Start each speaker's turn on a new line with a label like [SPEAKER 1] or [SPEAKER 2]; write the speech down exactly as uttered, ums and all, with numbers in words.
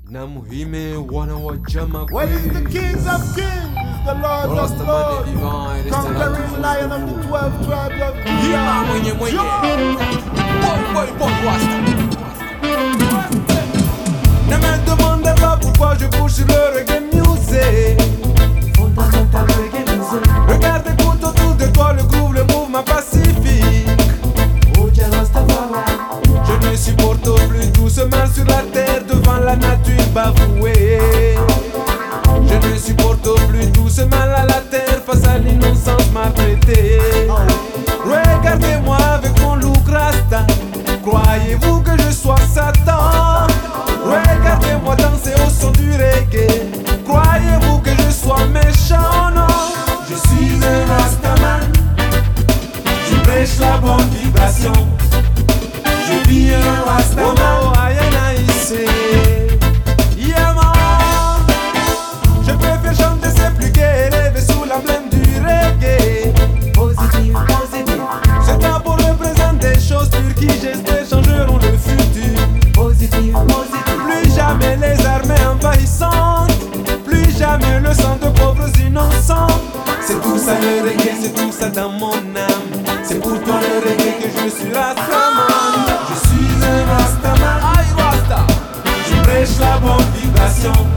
[SPEAKER 1] Namuhime wana wa jama
[SPEAKER 2] Well, it's the kings of kings, the lords of lords, conquering lion of the twelve tribes of
[SPEAKER 1] Hima mwenye mwenye Boy boy boy wasta. Ne me demandez pas pourquoi je bouge sur le reggae music.
[SPEAKER 3] Fondamental reggae music.
[SPEAKER 1] Regarde, écoute autour de toi le groove, le mouvement pacifique.
[SPEAKER 3] Oh Jah Rastafari.
[SPEAKER 1] Je ne supporte plus tout ce mal sur la terre devant la nature bafouée. Je ne supporte plus tout ce mal à la terre face à l'innocence maltraitée. Regardez-moi avec mon look rasta. Croyez-vous que je sois Satan? Regardez-moi danser au son du reggae. Croyez-vous que je sois méchant? Non,
[SPEAKER 3] Je suis un Rastaman. Je prêche la bonne vibration. Je vis un Rastaman.
[SPEAKER 1] oh, ayana ici. Yeah man. Je préfère chanter ces plus gai et rêver sous l'emblème du reggae.
[SPEAKER 3] Positive, positive.
[SPEAKER 1] C'est temps pour représenter des choses pures qui j'espère changeront le futur.
[SPEAKER 3] Positive, positive.
[SPEAKER 1] Plus jamais les armées envahissantes. Plus jamais le sang de pauvres innocents. C'est tout ça le reggae, c'est tout ça dans mon âme. C'est pour toi le reggae que je suis Rastaman.
[SPEAKER 3] Je suis un Rastaman.
[SPEAKER 1] Aïe Rasta.
[SPEAKER 3] Je prêche la bonne vibration.